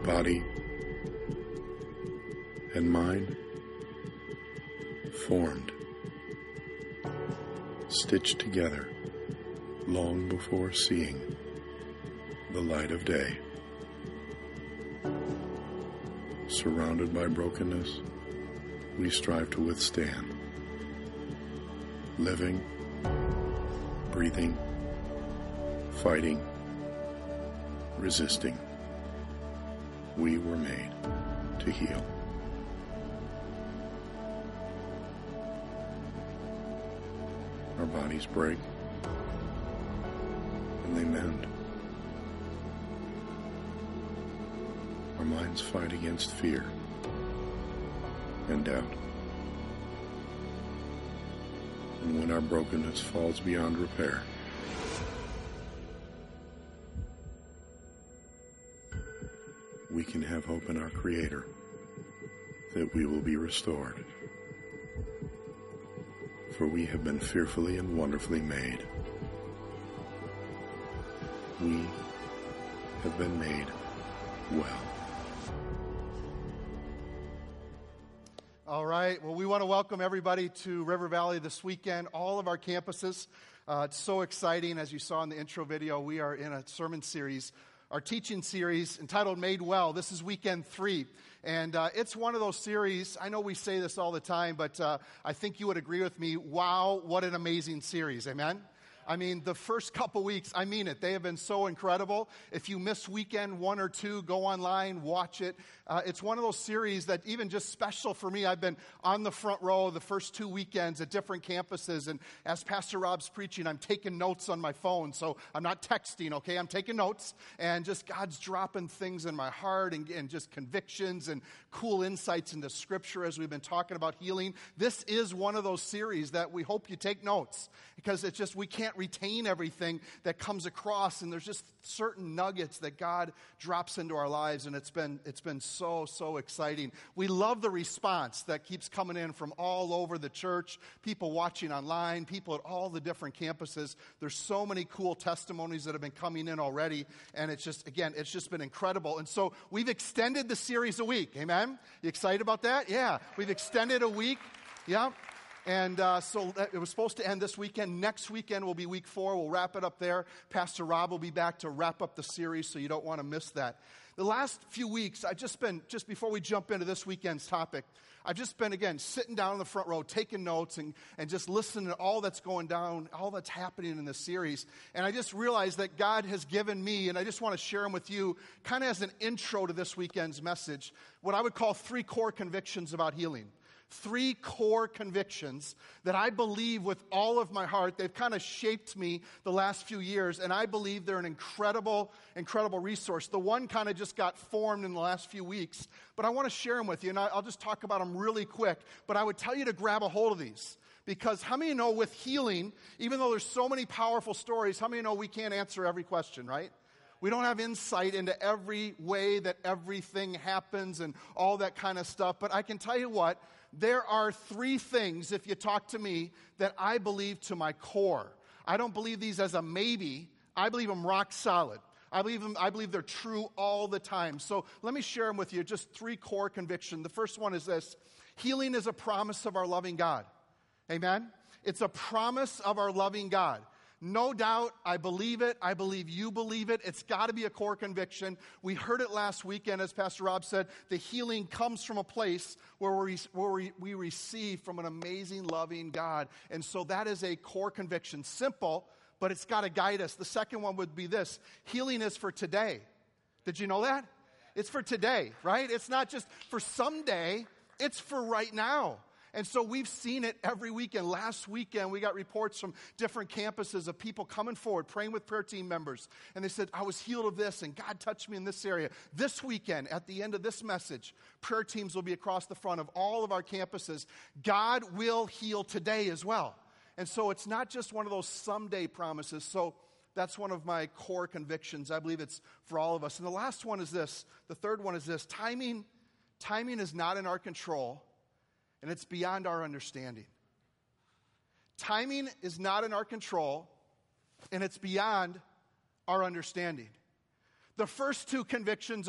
body and mind formed, stitched together long before seeing the light of day. Surrounded by brokenness, we strive to withstand, living, breathing, fighting, resisting. We were made to heal. Our bodies break and they mend. Our minds fight against fear and doubt. And when our brokenness falls beyond repair, we can have hope in our Creator that we will be restored. For we have been fearfully and wonderfully made. We have been made well. All right. Well, we want to welcome everybody to River Valley this weekend, all of our campuses. It's so exciting. As you saw in the intro video, we are in a sermon series, our teaching series entitled Made Well. This is weekend 3. And it's one of those series, I know we say this all the time, but I think you would agree with me. Wow, what an amazing series. Amen? I mean, the first couple weeks, I mean it, they have been so incredible. If you miss weekend 1 or 2, go online, watch it. It's one of those series that even just special for me. I've been on the front row the first 2 weekends at different campuses, and as Pastor Rob's preaching, I'm taking notes on my phone, so I'm not texting, okay? I'm taking notes, and just God's dropping things in my heart and just convictions and cool insights into Scripture as we've been talking about healing. This is one of those series that we hope you take notes, because it's just we can't retain everything that comes across, and there's just certain nuggets that God drops into our lives, and it's been so exciting. We love the response that keeps coming in from all over the church, people watching online, people at all the different campuses. There's so many cool testimonies that have been coming in already, and it's just been incredible. And so we've extended the series a week. Amen? You excited about that? Yeah. We've extended a week. Yeah. And so it was supposed to end this weekend. Next weekend will be week 4. We'll wrap it up there. Pastor Rob will be back to wrap up the series, so you don't want to miss that. The last few weeks, just before we jump into this weekend's topic, I've just been, again, sitting down in the front row, taking notes and just listening to all that's going down, all that's happening in this series. And I just realized that God has given me, and I just want to share them with you, kind of as an intro to this weekend's message, what I would call 3 core convictions about healing. 3 core convictions that I believe with all of my heart. They've kind of shaped me the last few years, and I believe they're an incredible resource. The one kind of just got formed in the last few weeks, but I want to share them with you, and I'll just talk about them really quick. But I would tell you to grab a hold of these, because how many know with healing, even though there's so many powerful stories, how many know we can't answer every question, right? We don't have insight into every way that everything happens and all that kind of stuff, but I can tell you what, there are 3 things, if you talk to me, that I believe to my core. I don't believe these as a maybe. I believe them rock solid. I believe they're true all the time. So let me share them with you, just 3 core convictions. The first one is this: healing is a promise of our loving God. Amen? It's a promise of our loving God. No doubt, I believe it. I believe you believe it. It's got to be a core conviction. We heard it last weekend, as Pastor Rob said. The healing comes from a place where we receive from an amazing, loving God. And so that is a core conviction. Simple, but it's got to guide us. The second one would be this: healing is for today. Did you know that? It's for today, right? It's not just for someday. It's for right now. And so we've seen it every weekend. Last weekend, we got reports from different campuses of people coming forward, praying with prayer team members. And they said, I was healed of this, and God touched me in this area. This weekend, at the end of this message, prayer teams will be across the front of all of our campuses. God will heal today as well. And so it's not just one of those someday promises. So that's one of my core convictions. I believe it's for all of us. And the last one is this. The third one is this. Timing is not in our control, and it's beyond our understanding. Timing is not in our control, and it's beyond our understanding. The first 2 convictions are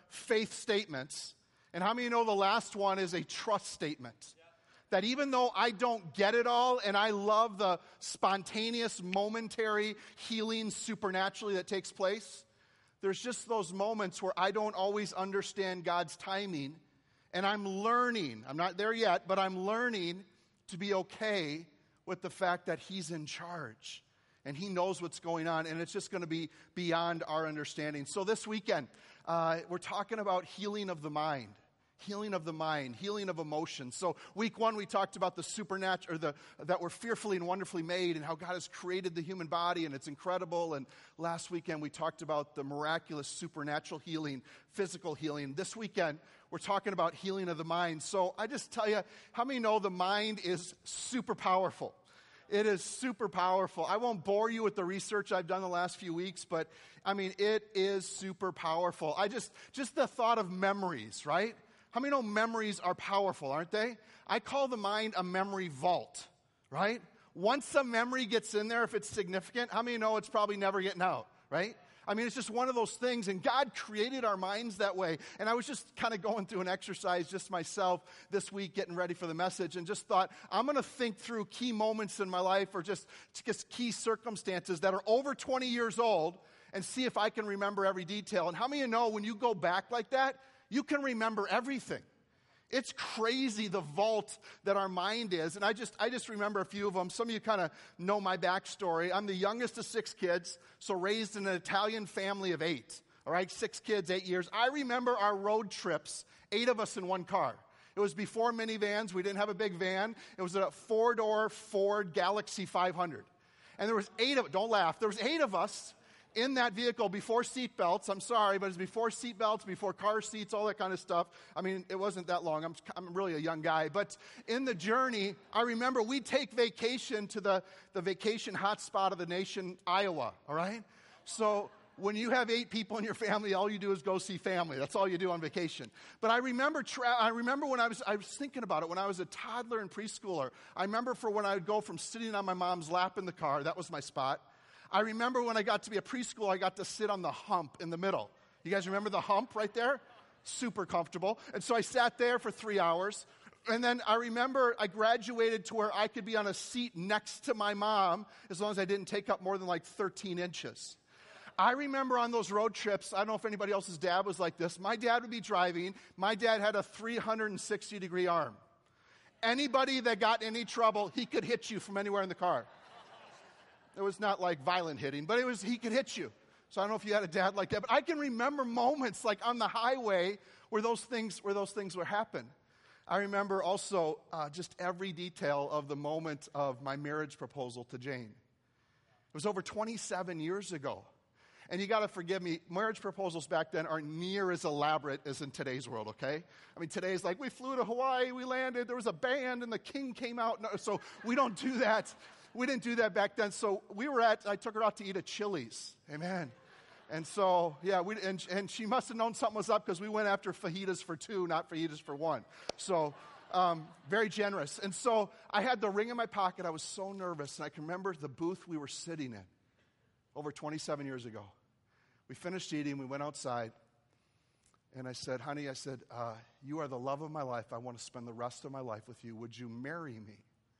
faith statements. And how many know the last one is a trust statement? That even though I don't get it all, and I love the spontaneous, momentary healing supernaturally that takes place, there's just those moments where I don't always understand God's timing, and I'm learning. I'm not there yet, but I'm learning to be okay with the fact that He's in charge, and He knows what's going on, and it's just going to be beyond our understanding. So this weekend, we're talking about healing of the mind. Healing of the mind, healing of emotions. So week one, we talked about the supernatural, that we're fearfully and wonderfully made, and how God has created the human body, and it's incredible. And last weekend, we talked about the miraculous supernatural healing, physical healing. This weekend, we're talking about healing of the mind. So I just tell you, how many know the mind is super powerful? It is super powerful. I won't bore you with the research I've done the last few weeks, but I mean, it is super powerful. Just the thought of memories, right? How many know memories are powerful, aren't they? I call the mind a memory vault, right? Once a memory gets in there, if it's significant, how many know it's probably never getting out, right? I mean, it's just one of those things, and God created our minds that way. And I was just kind of going through an exercise just myself this week, getting ready for the message, and just thought, I'm going to think through key moments in my life, or just key circumstances that are over 20 years old, and see if I can remember every detail. And how many of you know when you go back like that, you can remember everything? It's crazy the vault that our mind is. And I just remember a few of them. Some of you kind of know my backstory. I'm the youngest of 6 kids, so raised in an Italian family of 8. All right, 6 kids, 8 years. I remember our road trips, 8 of us in one car. It was before minivans. We didn't have a big van. It was a 4-door Ford Galaxy 500. And there was 8 of, don't laugh, there was 8 of us in that vehicle before seat belts. I'm sorry, but it's before seat belts, before car seats, all that kind of stuff. I mean, it wasn't that long. I'm really a young guy. But in the journey, I remember we'd take vacation to the vacation hotspot of the nation, Iowa, all right? So when you have 8 people in your family, all you do is go see family. That's all you do on vacation. But I remember when I was thinking about it, when I was a toddler and preschooler, I remember for when I would go from sitting on my mom's lap in the car, that was my spot. I remember when I got to be a preschooler, I got to sit on the hump in the middle. You guys remember the hump right there? Super comfortable. And so I sat there for 3 hours. And then I remember I graduated to where I could be on a seat next to my mom as long as I didn't take up more than like 13 inches. I remember on those road trips, I don't know if anybody else's dad was like this. My dad would be driving. My dad had a 360-degree arm. Anybody that got in any trouble, he could hit you from anywhere in the car. It was not like violent hitting, but he could hit you. So I don't know if you had a dad like that, but I can remember moments like on the highway where those things would happen. I remember also just every detail of the moment of my marriage proposal to Jane. It was over 27 years ago. And you got to forgive me, marriage proposals back then aren't near as elaborate as in today's world, okay? I mean, today's like, we flew to Hawaii, we landed, there was a band, and the king came out. No, so we don't do that. We didn't do that back then. So I took her out to eat at Chili's. Amen. And so, yeah, and she must have known something was up because we went after fajitas for 2, not fajitas for 1. So, very generous. And so I had the ring in my pocket. I was so nervous. And I can remember the booth we were sitting in over 27 years ago. We finished eating. We went outside. And I said, honey, you are the love of my life. I want to spend the rest of my life with you. Would you marry me?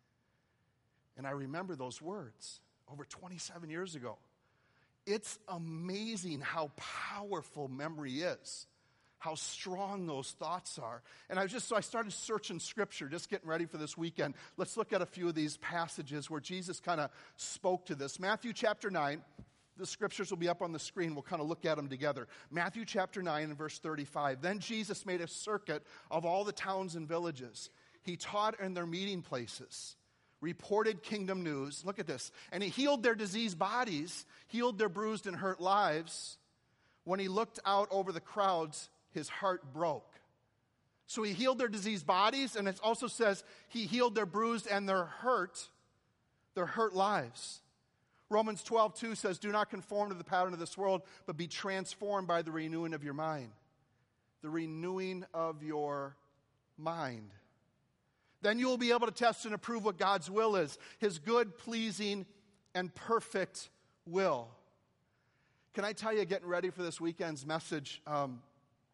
And I remember those words over 27 years ago. It's amazing how powerful memory is, how strong those thoughts are. And I started searching Scripture, just getting ready for this weekend. Let's look at a few of these passages where Jesus kind of spoke to this. Matthew chapter 9, the Scriptures will be up on the screen. We'll kind of look at them together. Matthew chapter 9 and verse 35. Then Jesus made a circuit of all the towns and villages. He taught in their meeting places, reported kingdom news. Look at this. And he healed their diseased bodies, healed their bruised and hurt lives. When he looked out over the crowds, his heart broke. So he healed their diseased bodies, and it also says he healed their bruised and their hurt lives. Romans 12:2 says, do not conform to the pattern of this world, but be transformed by the renewing of your mind. The renewing of your mind. Then you will be able to test and approve what God's will is, his good, pleasing, and perfect will. Can I tell you, getting ready for this weekend's message,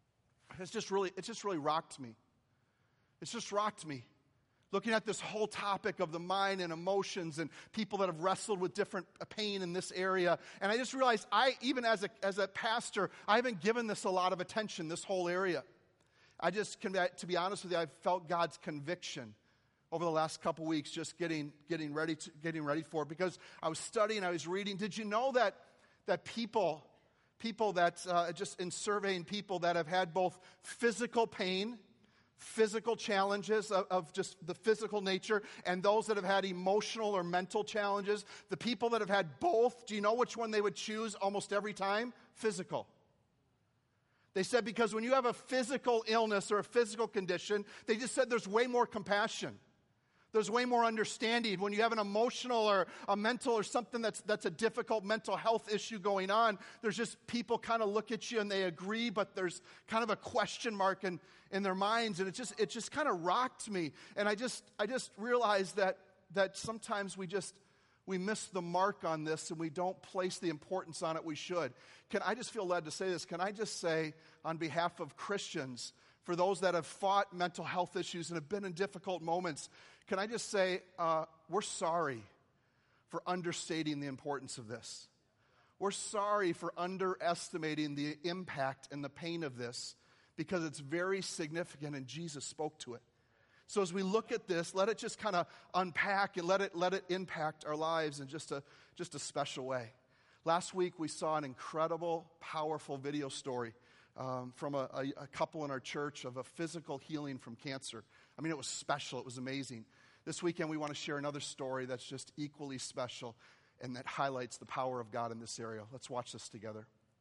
It's just really rocked me. It's just rocked me. Looking at this whole topic of the mind and emotions and people that have wrestled with different pain in this area. And I just realized even as a pastor, I haven't given this a lot of attention, this whole area. To be honest with you, I've felt God's conviction over the last couple weeks, just getting ready for it. Because I was studying, I was reading. Did you know that people that, just in surveying people that have had both physical pain, physical challenges of just the physical nature, and those that have had emotional or mental challenges, the people that have had both, do you know which one they would choose almost every time? Physical. They said because when you have a physical illness or a physical condition, they just said there's way more compassion. There's way more understanding. When you have an emotional or a mental or something that's a difficult mental health issue going on, there's just people kind of look at you and they agree, but there's kind of a question mark in their minds, and it just kind of rocked me. And I just realized that sometimes we miss the mark on this and we don't place the importance on it we should. I just feel led to say this. Can I just say on behalf of Christians, for those that have fought mental health issues and have been in difficult moments, can I just say we're sorry for understating the importance of this. We're sorry for underestimating the impact and the pain of this, because it's very significant and Jesus spoke to it. So as we look at this, let it just kind of unpack and let it impact our lives in just a special way. Last week we saw an incredible, powerful video story from a couple in our church of a physical healing from cancer. I mean, it was special. It was amazing. This weekend we want to share another story that's just equally special and that highlights the power of God in this area. Let's watch this together.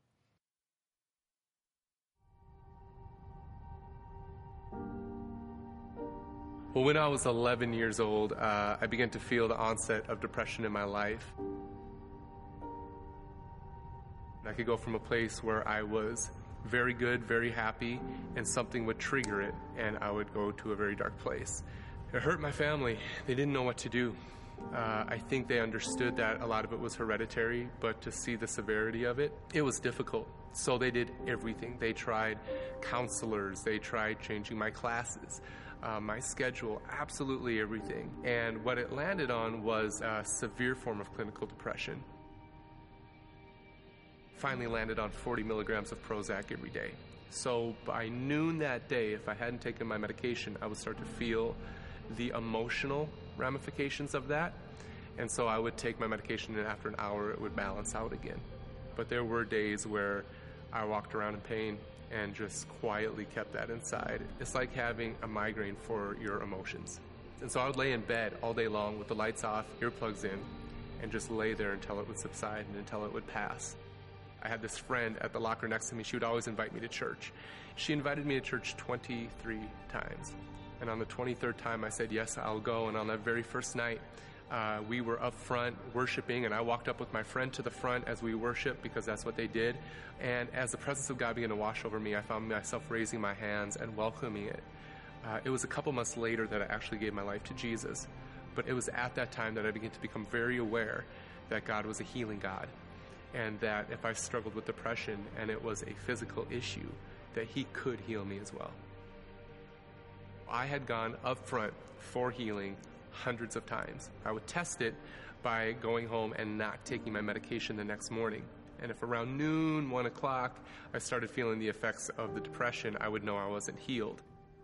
Well, when I was 11 years old, I began to feel the onset of depression in my life. I could go from a place where I was very good, very happy, and something would trigger it, and I would go to a very dark place. It hurt my family. They didn't know what to do. I think they understood that a lot of it was hereditary, but to see the severity of it, it was difficult. So they did everything. They tried counselors. They tried changing my classes, my schedule, absolutely everything. And what it landed on was a severe form of clinical depression. Finally landed on 40 milligrams of Prozac every day. So by noon that day, if I hadn't taken my medication, I would start to feel the emotional ramifications of that. And so I would take my medication, and after an hour, it would balance out again. But there were days where I walked around in pain and just quietly kept that inside. It's like having a migraine for your emotions. And so I would lay in bed all day long with the lights off, earplugs in, and just lay there until it would subside and until it would pass. I had this friend at the locker next to me. She would always invite me to church. She invited me to church 23 times. And on the 23rd time, I said, yes, I'll go. And on that very first night, we were up front worshiping, and I walked up with my friend to the front as we worshiped, because that's what they did. And as the presence of God began to wash over me, I found myself raising my hands and welcoming it. It was a couple months later that I actually gave my life to Jesus. But it was at that time that I began to become very aware that God was a healing God, and that if I struggled with depression and it was a physical issue, that He could heal me as well. I had gone up front for healing hundreds of times. I would test it by going home and not taking my medication the next morning. And if around noon, 1 o'clock, I started feeling the effects of the depression, I would know I wasn't healed.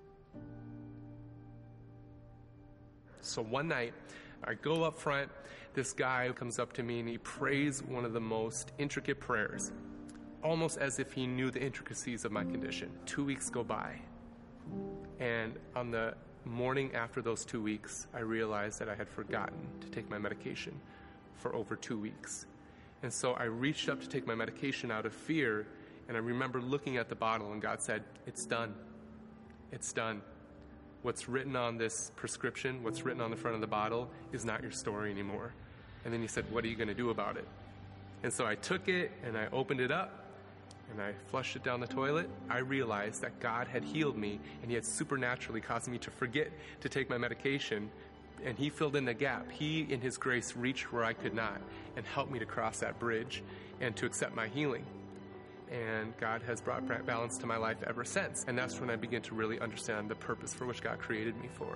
So one night, I go up front, this guy comes up to me and he prays one of the most intricate prayers, almost as if he knew the intricacies of my condition. 2 weeks go by, and on the morning after those 2 weeks, I realized that I had forgotten to take my medication for over 2 weeks. And so I reached up to take my medication out of fear, and I remember looking at the bottle, and God said, "It's done. It's done. What's written on this prescription, what's written on the front of the bottle, is not your story anymore." And then He said, "What are you going to do about it?" And so I took it, and I opened it up, and I flushed it down the toilet. I realized that God had healed me, and He had supernaturally caused me to forget to take my medication, and He filled in the gap. He, in His grace, reached where I could not and helped me to cross that bridge and to accept my healing. And God has brought balance to my life ever since. And that's when I begin to really understand the purpose for which God created me for.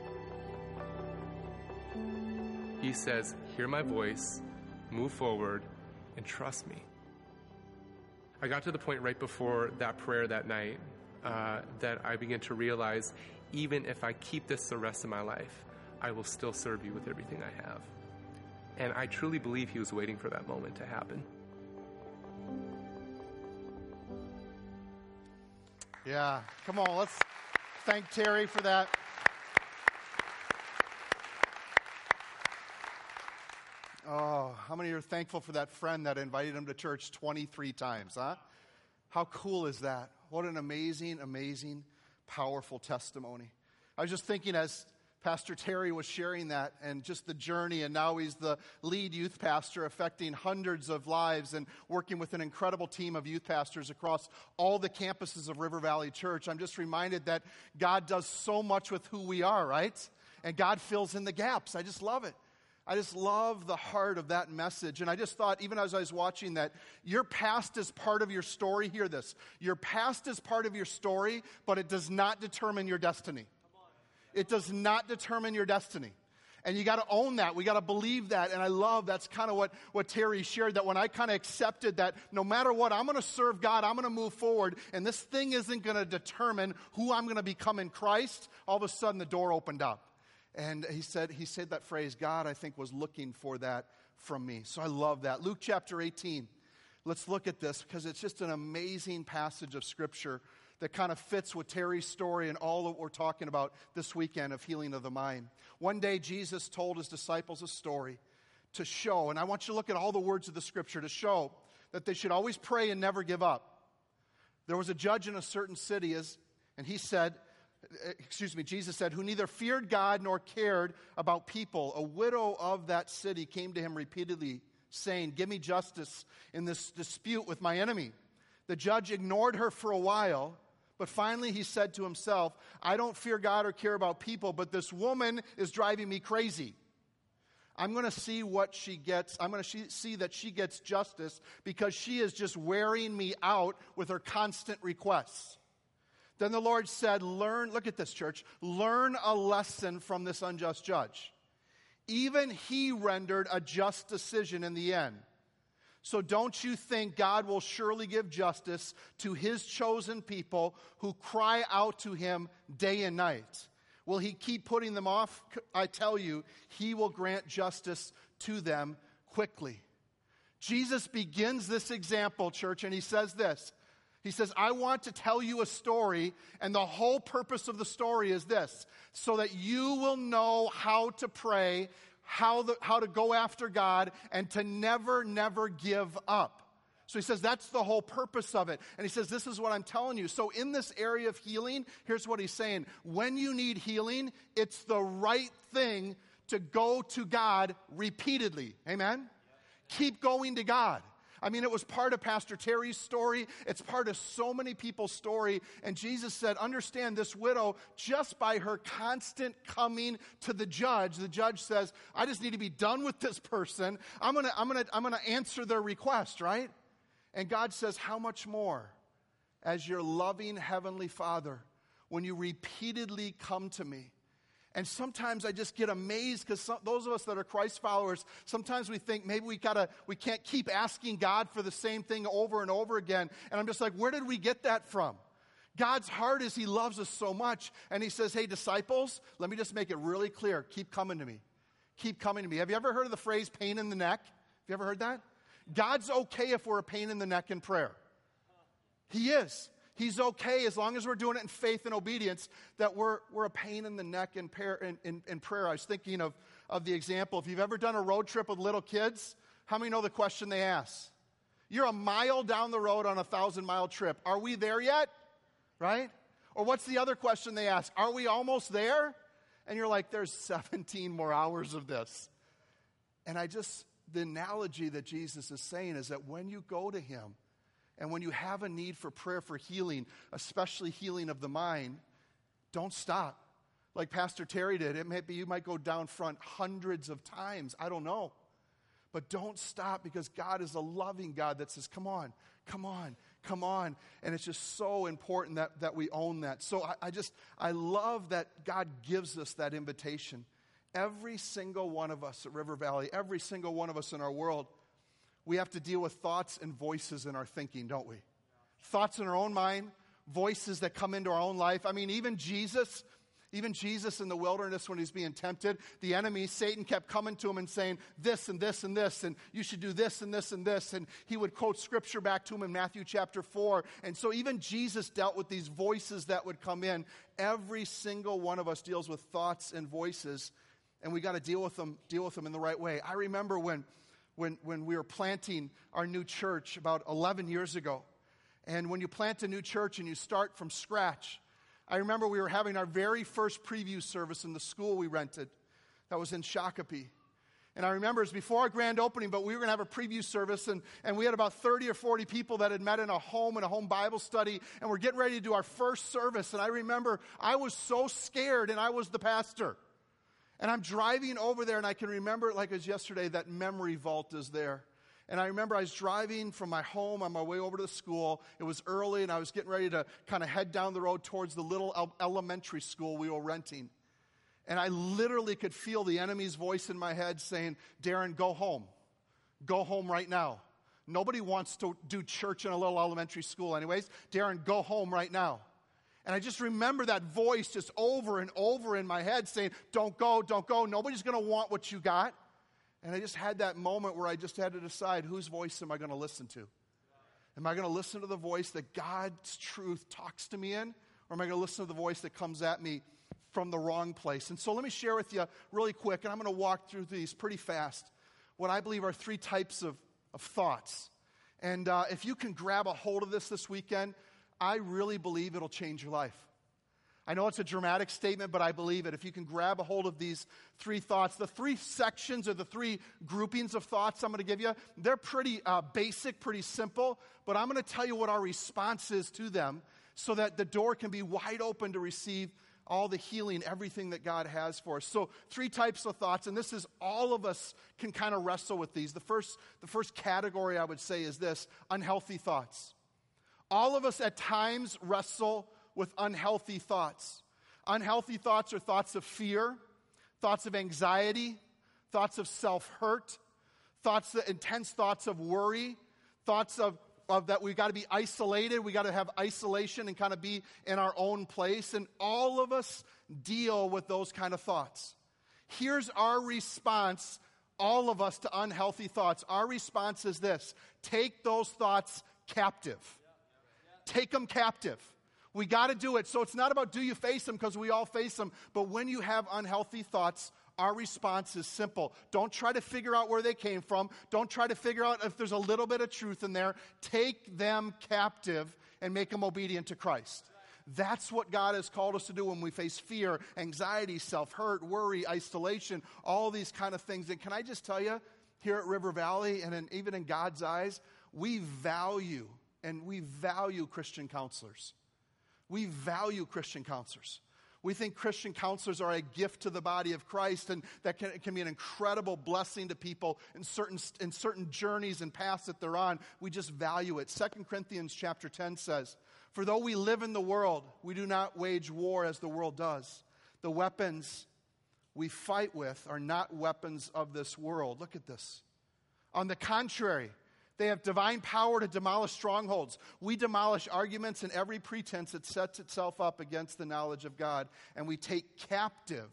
He says, hear my voice, move forward, and trust me. I got to the point right before that prayer that night that I began to realize, even if I keep this the rest of my life, I will still serve you with everything I have. And I truly believe he was waiting for that moment to happen. Yeah, come on, let's thank Terry for that. Oh, how many are thankful for that friend that invited him to church 23 times, huh? How cool is that? What an amazing, amazing, powerful testimony. I was just thinking as Pastor Terry was sharing that and just the journey, and now he's the lead youth pastor affecting hundreds of lives and working with an incredible team of youth pastors across all the campuses of River Valley Church. I'm just reminded that God does so much with who we are, right? And God fills in the gaps. I just love it. I just love the heart of that message. And I just thought, even as I was watching that, your past is part of your story. Hear this. Your past is part of your story, but it does not determine your destiny. It does not determine your destiny. And you got to own that. We got to believe that. And I love that's kind of what Terry shared, that when I kind of accepted that no matter what, I'm going to serve God, I'm going to move forward, and this thing isn't going to determine who I'm going to become in Christ, all of a sudden the door opened up. And he said that phrase, God, I think, was looking for that from me. So I love that. Luke chapter 18. Let's look at this because it's just an amazing passage of Scripture that kind of fits with Terry's story and all that we're talking about this weekend of healing of the mind. One day, Jesus told his disciples a story to show, and I want you to look at all the words of the Scripture, to show that they should always pray and never give up. There was a judge in a certain city, and Jesus said, who neither feared God nor cared about people. A widow of that city came to him repeatedly, saying, give me justice in this dispute with my enemy. The judge ignored her for a while, but finally he said to himself, I don't fear God or care about people, but this woman is driving me crazy. I'm going to see what she gets. I'm going to see that she gets justice because she is just wearing me out with her constant requests. Then the Lord said, look at this, church, learn a lesson from this unjust judge. Even he rendered a just decision in the end. So don't you think God will surely give justice to his chosen people who cry out to him day and night? Will he keep putting them off? I tell you, he will grant justice to them quickly. Jesus begins this example, church, and he says this. He says, I want to tell you a story, and the whole purpose of the story is this, so that you will know how to pray, how to go after God, and to never, never give up. So he says that's the whole purpose of it. And he says, this is what I'm telling you. So in this area of healing, here's what he's saying. When you need healing, it's the right thing to go to God repeatedly. Amen? Keep going to God. I mean, it was part of Pastor Terry's story. It's part of so many people's story. And Jesus said, understand this widow, just by her constant coming to the judge says, I just need to be done with this person. I'm gonna answer their request, right? And God says, how much more as your loving Heavenly Father when you repeatedly come to me? And sometimes I just get amazed because those of us that are Christ followers, sometimes we think maybe we can't keep asking God for the same thing over and over again. And I'm just like, where did we get that from? God's heart is he loves us so much. And he says, hey, disciples, let me just make it really clear. Keep coming to me. Keep coming to me. Have you ever heard of the phrase pain in the neck? Have you ever heard that? God's okay if we're a pain in the neck in prayer. He is. He's okay as long as we're doing it in faith and obedience, that we're a pain in the neck in prayer. I was thinking of the example. If you've ever done a road trip with little kids, how many know the question they ask? You're a mile down the road on a 1,000-mile trip. Are we there yet? Right? Or what's the other question they ask? Are we almost there? And you're like, there's 17 more hours of this. And the analogy that Jesus is saying is that when you go to him, and when you have a need for prayer for healing, especially healing of the mind, don't stop. Like Pastor Terry did. You might go down front hundreds of times. I don't know. But don't stop because God is a loving God that says, come on, come on. And it's just so important that we own that. So I love that God gives us that invitation. Every single one of us at River Valley, every single one of us in our world, we have to deal with thoughts and voices in our thinking, don't we? Thoughts in our own mind, voices that come into our own life. I mean, even Jesus in the wilderness when he's being tempted, the enemy, Satan, kept coming to him and saying this and this and this, and you should do this and this and this. And he would quote scripture back to him in Matthew chapter 4. And so even Jesus dealt with these voices that would come in. Every single one of us deals with thoughts and voices, and we got to deal with them in the right way. I remember when we were planting our new church about 11 years ago. And when you plant a new church and you start from scratch, I remember we were having our very first preview service in the school we rented that was in Shakopee. And I remember it was before our grand opening, but we were going to have a preview service, and we had about 30 or 40 people that had met in a home Bible study, and we're getting ready to do our first service. And I remember I was so scared, and I was the pastor. And I'm driving over there, and I can remember it like it was yesterday, that memory vault is there. And I remember I was driving from my home on my way over to the school. It was early, and I was getting ready to kind of head down the road towards the little elementary school we were renting. And I literally could feel the enemy's voice in my head saying, Darren, go home. Go home right now. Nobody wants to do church in a little elementary school anyways. Darren, go home right now. And I just remember that voice just over and over in my head saying, don't go, don't go. Nobody's going to want what you got. And I just had that moment where I just had to decide, whose voice am I going to listen to? Am I going to listen to the voice that God's truth talks to me in? Or am I going to listen to the voice that comes at me from the wrong place? And so let me share with you really quick, and I'm going to walk through these pretty fast, what I believe are three types of thoughts. And if you can grab a hold of this weekend, I really believe it'll change your life. I know it's a dramatic statement, but I believe it. If you can grab a hold of these three thoughts, the three sections or the three groupings of thoughts I'm going to give you, they're pretty basic, pretty simple, but I'm going to tell you what our response is to them so that the door can be wide open to receive all the healing, everything that God has for us. So three types of thoughts, and this is all of us can kind of wrestle with these. The first category I would say is this: unhealthy thoughts. All of us at times wrestle with unhealthy thoughts. Unhealthy thoughts are thoughts of fear, thoughts of anxiety, thoughts of self-hurt, intense thoughts of worry, thoughts of that we've got to be isolated, we got to have isolation and kind of be in our own place. And all of us deal with those kind of thoughts. Here's our response, all of us, to unhealthy thoughts. Our response is this: take those thoughts captive. Take them captive. We got to do it. So it's not about do you face them, because we all face them. But when you have unhealthy thoughts, our response is simple. Don't try to figure out where they came from. Don't try to figure out if there's a little bit of truth in there. Take them captive and make them obedient to Christ. That's what God has called us to do when we face fear, anxiety, self-hurt, worry, isolation, all these kind of things. And can I just tell you, here at River Valley and even in God's eyes, we value Christian counselors. We value Christian counselors. We think Christian counselors are a gift to the body of Christ, and that can be an incredible blessing to people in certain journeys and paths that they're on. We just value it. 2 Corinthians chapter 10 says, "For though we live in the world, we do not wage war as the world does. The weapons we fight with are not weapons of this world." Look at this. On the contrary, they have divine power to demolish strongholds. We demolish arguments and every pretense that sets itself up against the knowledge of God. And we take captive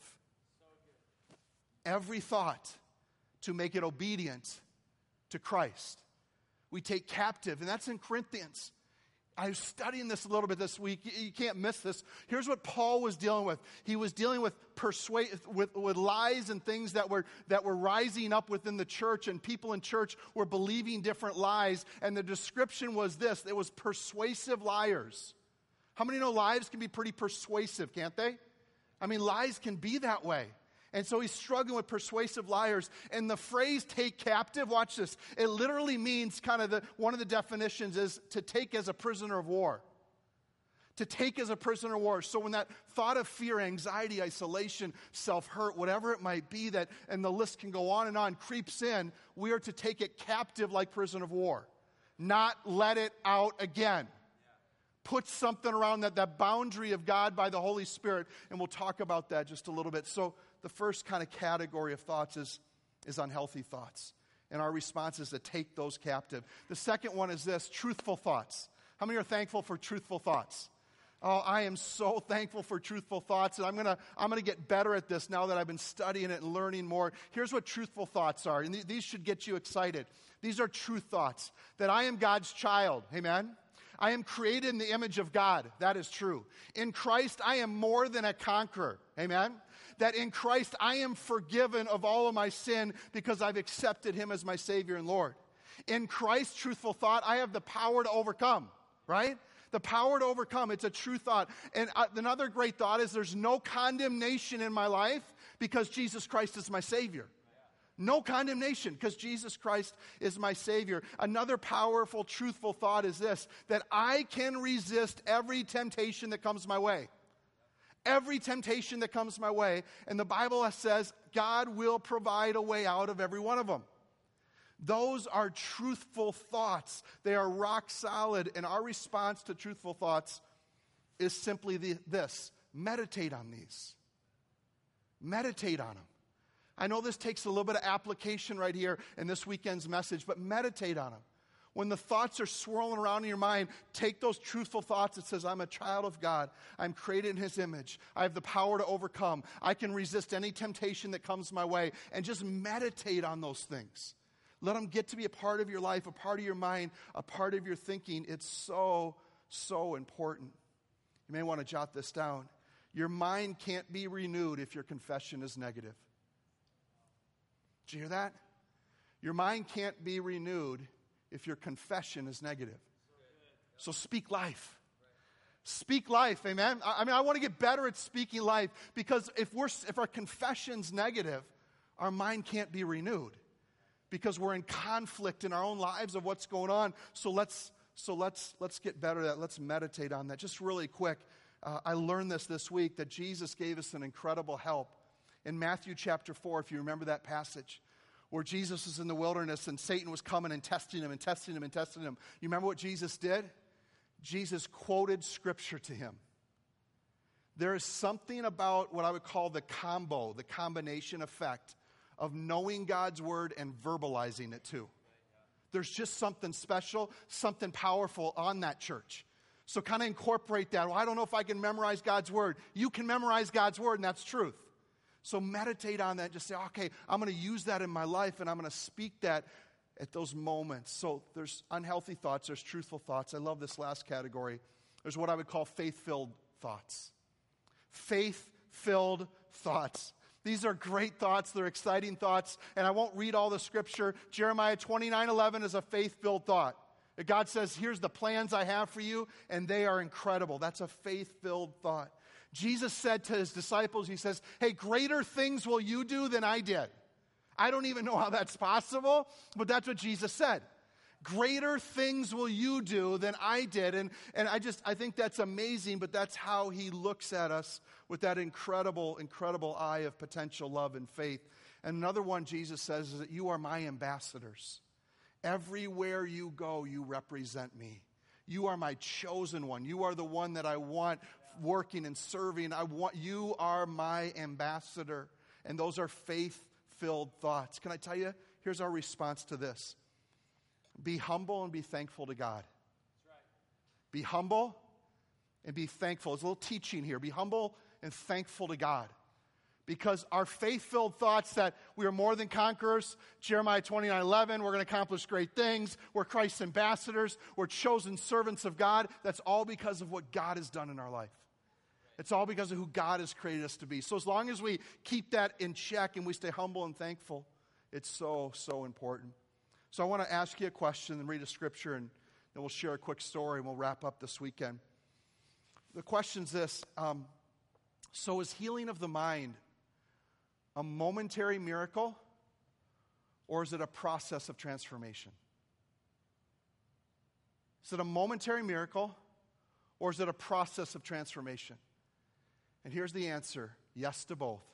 every thought to make it obedient to Christ. We take captive, and that's in Corinthians. I was studying this a little bit this week. You can't miss this. Here's what Paul was dealing with. He was dealing with with lies and things that were rising up within the church, and people in church were believing different lies. And the description was this: it was persuasive liars. How many know lies can be pretty persuasive, can't they? I mean, lies can be that way. And so he's struggling with persuasive liars. And the phrase "take captive," watch this, it literally means one of the definitions is to take as a prisoner of war. To take as a prisoner of war. So when that thought of fear, anxiety, isolation, self-hurt, whatever it might be, and the list can go on and on, creeps in, we are to take it captive like prisoner of war. not let it out again. Put something around that boundary of God by the Holy Spirit, and we'll talk about that just a little bit. So the first kind of category of thoughts is unhealthy thoughts, and our response is to take those captive. The second one is this, truthful thoughts. How many are thankful for truthful thoughts? Oh, I am so thankful for truthful thoughts, and I'm gonna get better at this now that I've been studying it and learning more. Here's what truthful thoughts are, and these should get you excited. These are truth thoughts, that I am God's child, amen? I am created in the image of God, that is true. In Christ, I am more than a conqueror, amen? That in Christ, I am forgiven of all of my sin because I've accepted Him as my Savior and Lord. In Christ, truthful thought, I have the power to overcome, right? The power to overcome. It's a true thought. And another great thought is there's no condemnation in my life because Jesus Christ is my Savior. No condemnation because Jesus Christ is my Savior. Another powerful, truthful thought is this, that I can resist every temptation that comes my way. Every temptation that comes my way. And the Bible says God will provide a way out of every one of them. Those are truthful thoughts. They are rock solid. And our response to truthful thoughts is simply this. Meditate on these. Meditate on them. I know this takes a little bit of application right here in this weekend's message, but meditate on them. When the thoughts are swirling around in your mind, take those truthful thoughts that says, I'm a child of God. I'm created in His image. I have the power to overcome. I can resist any temptation that comes my way. And just meditate on those things. Let them get to be a part of your life, a part of your mind, a part of your thinking. It's so, so important. You may want to jot this down. Your mind can't be renewed if your confession is negative. Did you hear that? Your mind can't be renewed if your confession is negative. So speak life. Speak life, amen? I want to get better at speaking life because if our confession's negative, our mind can't be renewed because we're in conflict in our own lives of what's going on. So let's get better at that. Let's meditate on that. Just really quick, I learned this week that Jesus gave us an incredible help. In Matthew chapter 4, if you remember that passage, where Jesus was in the wilderness and Satan was coming and testing him and testing him and testing him. You remember what Jesus did? Jesus quoted Scripture to him. There is something about what I would call the combination effect of knowing God's Word and verbalizing it too. There's just something special, something powerful on that, church. So kind of incorporate that. Well, I don't know if I can memorize God's Word. You can memorize God's Word, and that's truth. So meditate on that. Just say, okay, I'm going to use that in my life, and I'm going to speak that at those moments. So there's unhealthy thoughts. There's truthful thoughts. I love this last category. There's what I would call faith-filled thoughts. Faith-filled thoughts. These are great thoughts. They're exciting thoughts. And I won't read all the Scripture. Jeremiah 29:11 is a faith-filled thought. God says, here's the plans I have for you, and they are incredible. That's a faith-filled thought. Jesus said to His disciples, He says, hey, greater things will you do than I did. I don't even know how that's possible, but that's what Jesus said. Greater things will you do than I did. And I think that's amazing, but that's how He looks at us with that incredible, incredible eye of potential love and faith. And another one Jesus says is that you are my ambassadors. Everywhere you go, you represent me. You are my chosen one. You are the one that I want working and serving. You are my ambassador. And those are faith-filled thoughts. Can I tell you? Here's our response to this. Be humble and be thankful to God. That's right. Be humble and be thankful. There's a little teaching here. Be humble and thankful to God. Because our faith-filled thoughts that we are more than conquerors, Jeremiah 29:11, we're going to accomplish great things, we're Christ's ambassadors, we're chosen servants of God, that's all because of what God has done in our life. It's all because of who God has created us to be. So as long as we keep that in check and we stay humble and thankful, it's so, so important. So I want to ask you a question and read a scripture, and then we'll share a quick story and we'll wrap up this weekend. The question's this. So is healing of the mind a momentary miracle, or is it a process of transformation? Is it a momentary miracle, or is it a process of transformation? And here's the answer. Yes to both.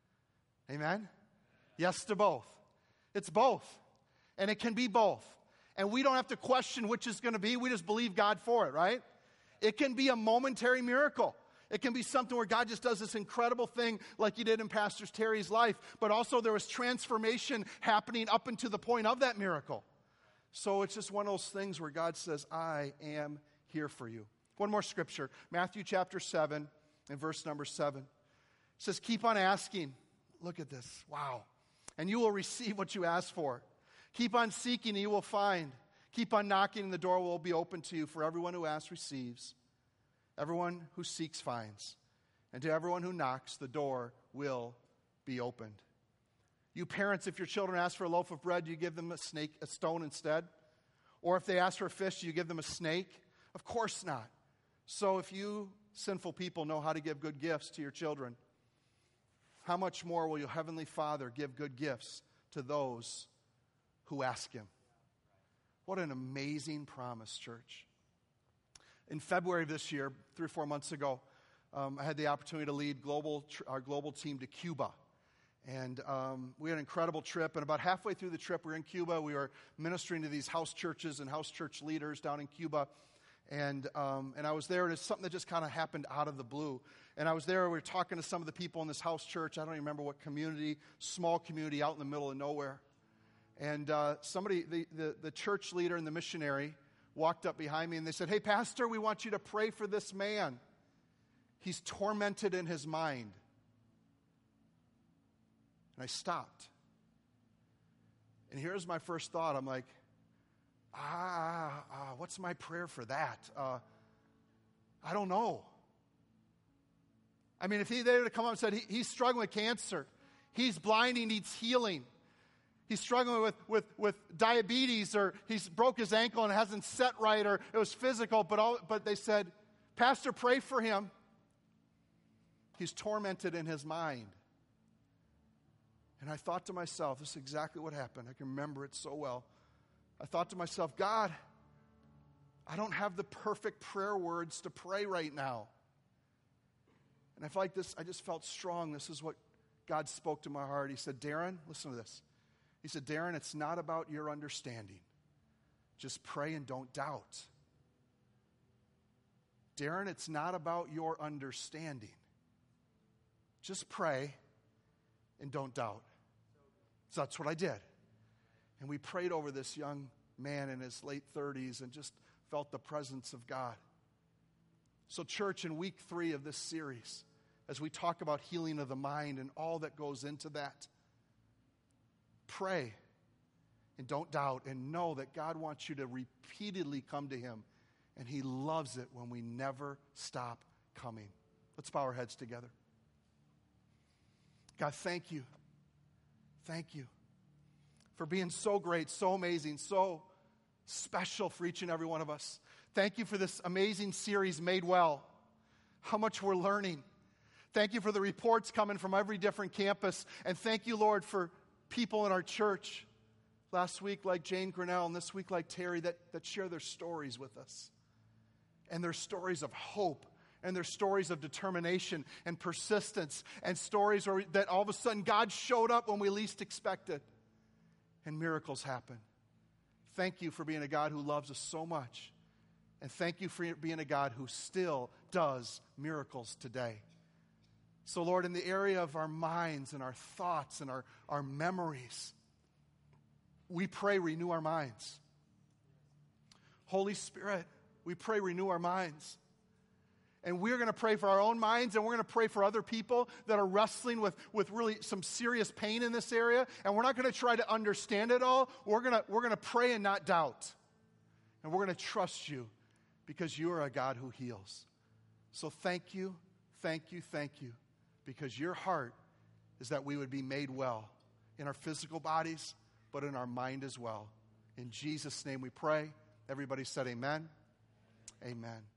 Amen? Yes to both. It's both. And it can be both. And we don't have to question which is going to be. We just believe God for it, right? It can be a momentary miracle. It can be something where God just does this incredible thing like he did in Pastor Terry's life. But also there was transformation happening up until the point of that miracle. So it's just one of those things where God says, I am here for you. One more scripture. Matthew chapter 7 and verse number 7. It says, keep on asking. Look at this. Wow. And you will receive what you ask for. Keep on seeking and you will find. Keep on knocking and the door will be open to you. For everyone who asks receives. Everyone who seeks finds. And to everyone who knocks, the door will be opened. You parents, if your children ask for a loaf of bread, do you give them a stone instead? Or if they ask for a fish, do you give them a snake? Of course not. So if you sinful people know how to give good gifts to your children, how much more will your heavenly Father give good gifts to those who ask him? What an amazing promise, church. In February of this year, 3 or 4 months ago, I had the opportunity to lead our global team to Cuba. And we had an incredible trip. And about halfway through the trip, we were in Cuba. We were ministering to these house churches and house church leaders down in Cuba. And I was there, and it's something that just kind of happened out of the blue. And I was there, we were talking to some of the people in this house church. I don't even remember what community, small community out in the middle of nowhere. And the church leader and the missionary walked up behind me, and they said, hey, Pastor, we want you to pray for this man. He's tormented in his mind. And I stopped. And here's my first thought. I'm like, what's my prayer for that? I don't know. I mean, if they were to come up and said, he's struggling with cancer. He's blind, he needs healing. He's struggling with diabetes, or he's broke his ankle and it hasn't set right, or it was physical, but they said, Pastor, pray for him. He's tormented in his mind. And I thought to myself, this is exactly what happened. I can remember it so well. I thought to myself, God, I don't have the perfect prayer words to pray right now. And I felt like this, I just felt strong. This is what God spoke to my heart. He said, Darren, listen to this. He said, Darren, it's not about your understanding. Just pray and don't doubt. Darren, it's not about your understanding. Just pray and don't doubt. So that's what I did. And we prayed over this young man in his late 30s and just felt the presence of God. So church, in week 3 of this series, as we talk about healing of the mind and all that goes into that, pray and don't doubt, and know that God wants you to repeatedly come to him, and he loves it when we never stop coming. Let's bow our heads together. God, thank you. Thank you for being so great, so amazing, so special for each and every one of us. Thank you for this amazing series, Made Well. How much we're learning. Thank you for the reports coming from every different campus. And thank you, Lord, for people in our church last week like Jane Grinnell and this week like Terry that share their stories with us. And their stories of hope, and their stories of determination and persistence, and stories that all of a sudden God showed up when we least expected and miracles happen. Thank you for being a God who loves us so much. And thank you for being a God who still does miracles today. So, Lord, in the area of our minds and our thoughts and our memories, we pray, renew our minds. Holy Spirit, we pray, renew our minds. And we're going to pray for our own minds, and we're going to pray for other people that are wrestling with really some serious pain in this area. And we're not going to try to understand it all. We're going to pray and not doubt. And we're going to trust you because you are a God who heals. So thank you, thank you, thank you. Because your heart is that we would be made well in our physical bodies, but in our mind as well. In Jesus' name we pray. Everybody said amen. Amen.